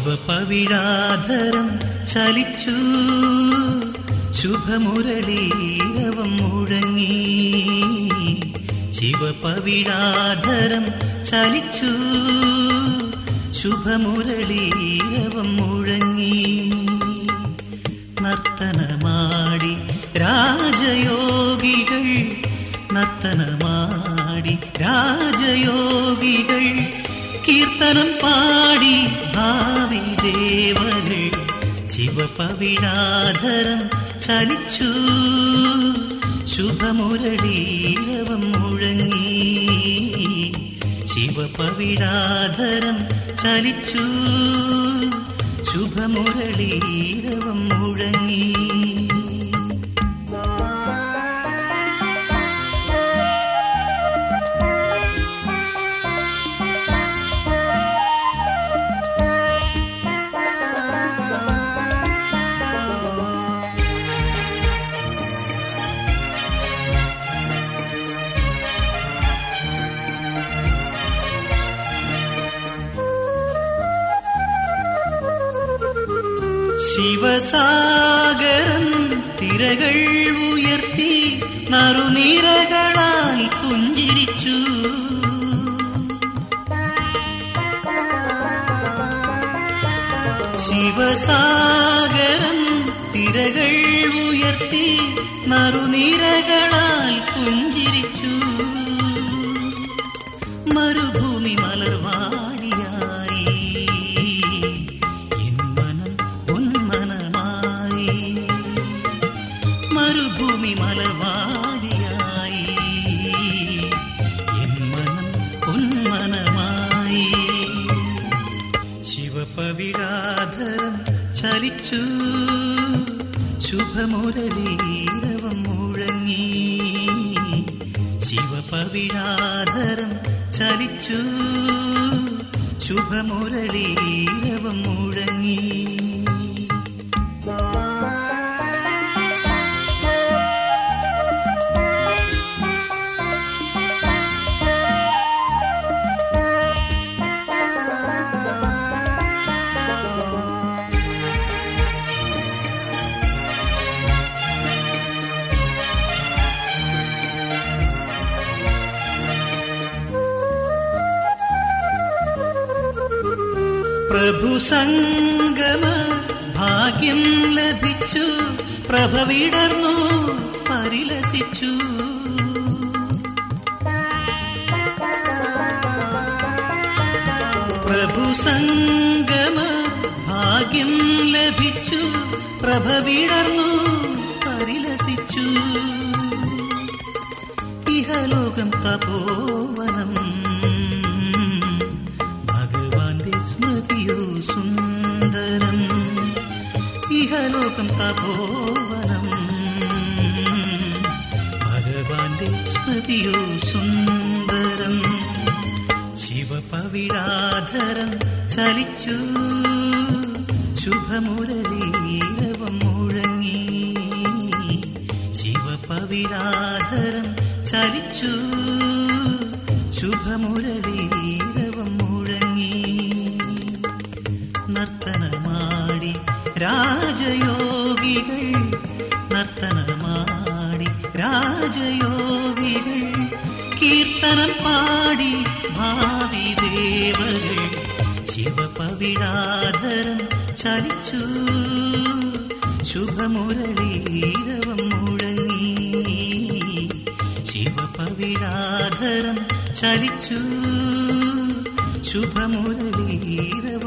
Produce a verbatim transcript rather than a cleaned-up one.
ശിവപവിഴാധരം ചലിച്ചു, ശുഭമുരളീരവം മുഴങ്ങി. ശിവപവിഴാധരം ചലിച്ചു, ശുഭമുരളീരവം മുഴങ്ങി. നർത്തനമാടി രാജയോഗികൾ, നർത്തനമാടി രാജയോഗികൾ, കീർത്തനം പാടി ഭാവി ദേവകൾ. ശിവപവിഴാധരം ചലിച്ചു, ശുഭമുരളീരവം മുഴങ്ങി. ശിവപവിഴാധരം ചലിച്ചു, ശുഭമുരളീരവം മുഴങ്ങി. ശിവസാഗരം തിരകൾ ഉയർത്തി നറുനിരകളാൽ പുഞ്ചിരിച്ചു. ശിവസാഗരം തിരകൾ ഉയർത്തി നറുനിരകളാൽ പുഞ്ചിരിച്ചു. മരുഭൂമി മലർവാടിയായി മരുഭൂമി മലർവാടിയായി എൻ മനം പൊന്മനമായി. ശിവപവിഴാധരം ചലിച്ചു, ശുഭമുരളീരവം മുഴങ്ങി. ശിവപവിഴാധരം ചലിച്ചു, ശുഭമുരളീരവം മുഴങ്ങി. പ്രഭു സംഗമ ഭാഗ്യം ലഭിച്ചു, പ്രഭ വിടർന്നു പരിലസിച്ചു. പ്രഭു സംഗമ ഭാഗ്യം ലഭിച്ചു, പ്രഭ വിടർന്നു പരിലസിച്ചു. ഇഹലോകം തപോവനം, സ്മൃതിയോ സുന്ദരം. ഇഹലോകം തപോവനം, ഭഗവാന്റെ സ്മൃതിയോ സുന്ദരം. ശിവപവിഴാധരം ചലിച്ചു, ശുഭമുരളീരവം മുഴങ്ങി. ശിവപവിഴാധരം ചലിച്ചു, ശുഭമുരളീരവം മുഴങ്ങി. നർത്തനമാടി രാജയോഗികൾ, നർത്തനമാടി രാജയോഗികൾ, കീർത്തനം പാടി ഭാവി ദേവകൾ. ശിവപവിഴാധരം ചലിച്ചു, ശുഭമുരളീരവം മുഴങ്ങി. ശിവപവിഴാധരം ചലിച്ചു, ശുഭമുരളീരവം